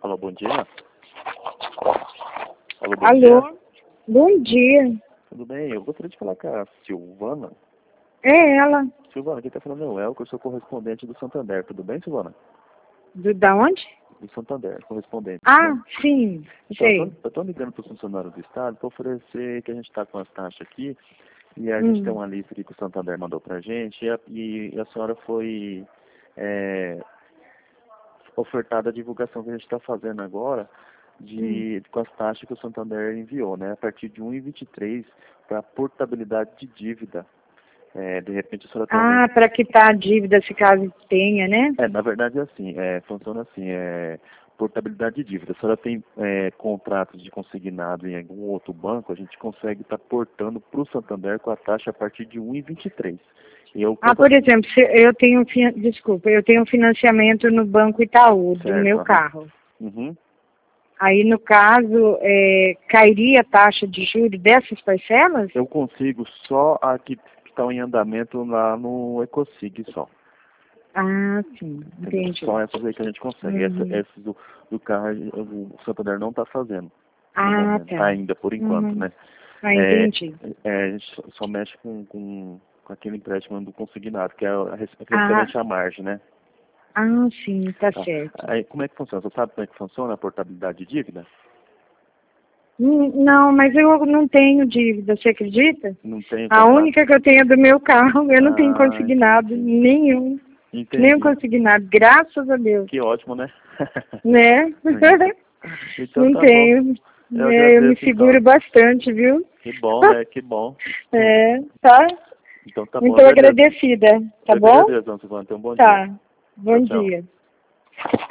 Alô, bom dia. Alô, bom Alô, dia. bom dia. Tudo bem? Eu gostaria de falar com a Silvana. É ela. Silvana, quem está falando é o Elco, eu sou correspondente do Santander. Tudo bem, Silvana? Da onde? Do Santander, correspondente, Ah, né? sim, Então, sei. eu tô ligando para o funcionário do Estado para oferecer que a gente está com as taxas aqui e a gente tem Hum, uma lista aqui que o Santander mandou para a gente e a senhora foi é, ofertada a divulgação que a gente está fazendo agora hum. com as taxas que o Santander enviou, né? A partir de 1,23 para portabilidade de dívida. De repente a senhora tem algum... Ah, para quitar a dívida, se caso tenha, né? na verdade é assim, funciona assim, portabilidade de dívida. Se a senhora tem contratos de consignado em algum outro banco, a gente consegue estar portando para o Santander com a taxa a partir de 1,23. E eu Ah, conta... por exemplo, se eu tenho, desculpa, eu tenho financiamento no Banco Itaú do Certo, meu aham. carro. Uhum. Aí, no caso, cairia a taxa de juros dessas parcelas? Eu consigo só a que estão em andamento lá no Ecosig só. Ah, sim, Entendeu? entendi. Só essas aí que a gente consegue. Uhum. Essas do carro o Santander não está fazendo no Ah, momento. tá. Ainda, por enquanto, Uhum. né? Ah, É, entendi. a gente só mexe com aquele empréstimo do consignado, que é Ah, referente à margem, né? ah, sim, tá Tá. certo. Aí, como é que funciona? Você sabe como é que funciona a portabilidade de dívida? Não, mas eu não tenho dívida, você acredita? Não tem A contrato? única que eu tenho é do meu carro, eu não tenho Ah, consignado entendi. nenhum. Nenhum Entendi. consignado, graças a Deus. Que ótimo, né? Né? Então, então Não tá bom. tenho. Eu Eu me agradeço, então. seguro bastante, viu? Que bom, né? Que bom. Tá? Então tá bom, Muito agradeço. agradecida, tá Eu que bom? agradeço, Dona Silvana. Tenha um bom dia. Tá. Tchau, Bom tchau. dia.